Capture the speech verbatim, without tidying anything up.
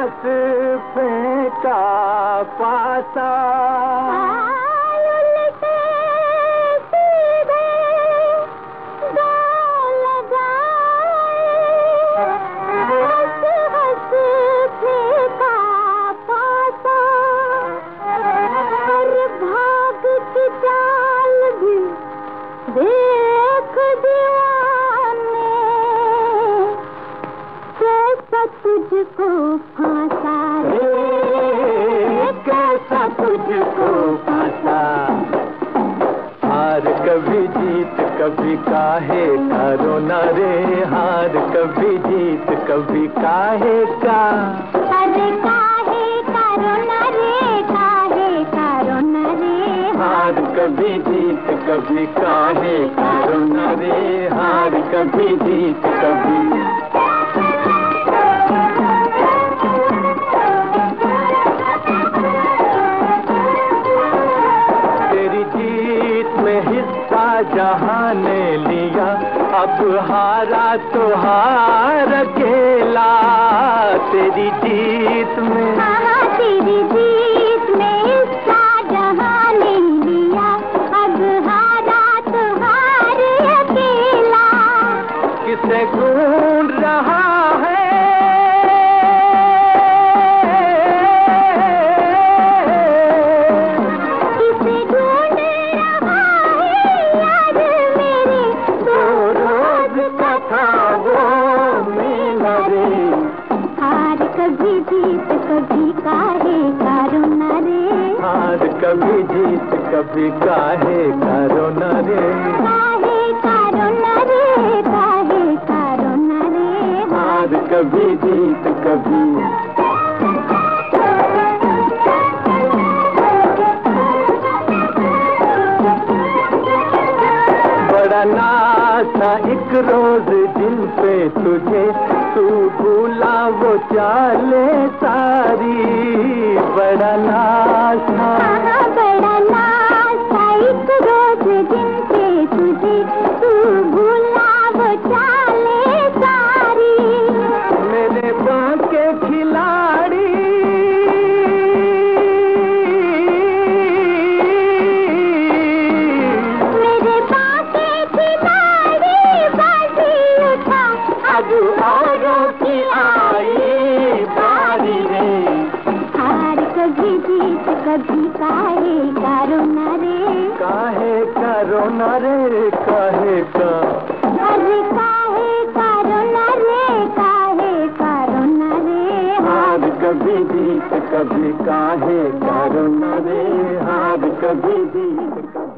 हंस फेंका पासा, उल्टे सीधे दो लगाए, हंस हंस फेंका पासा, और भाग की चाल भी देख दीवाने, कैसा तुझको फांसा रे, कैसा तुझको फांसा। हार कभी जीत कभी काहे का रोना रे, हार कभी जीत कभी काहे का। अरे काहे का रोना रे, काहे का रोना रे, हार कभी जीत कभी काहे का रोना रे, हार कभी जीत कभी। तेरी जीत में हिस्सा जहां ने लिया, अब हारा तो हार अकेला। तेरी जीत में, हाँ तेरी जीत में हिस्सा जहां ने लिया, अब हारा तो हार अकेला। किसे ढूंढ रहा है किसे ढूंढ रहा है यार मेरे, दो रोज का था वो मेला रे। हार कभी जीत कभी काहे का रोना रे, हार कभी जीत कभी काहे का रोना रे, काहे का रोना रे, काहे का रोना रे, हार कभी जीत कभी। बड़ा नाज था एक रोज जिन पे तुझे, तू भूला वो चाले सारी। बड़ा नाज था, हाँ बड़ा नाज था एक रोज जिन पे तुझे, तू भूला वो चाले सारी। मेरे बांके खिलाड़ी मेरे बाके खिलाड़ी बाजी उठा, अब औरों की आई बारी रे। हार कभी जीत कभी काहे का रोना रे, काहे का रोना रे, काहे का। अरे काहे का रोना रे, काहे का रोना रे, हार कभी जीत कभी काहे का रोना रे, हार कभी जीत कभी।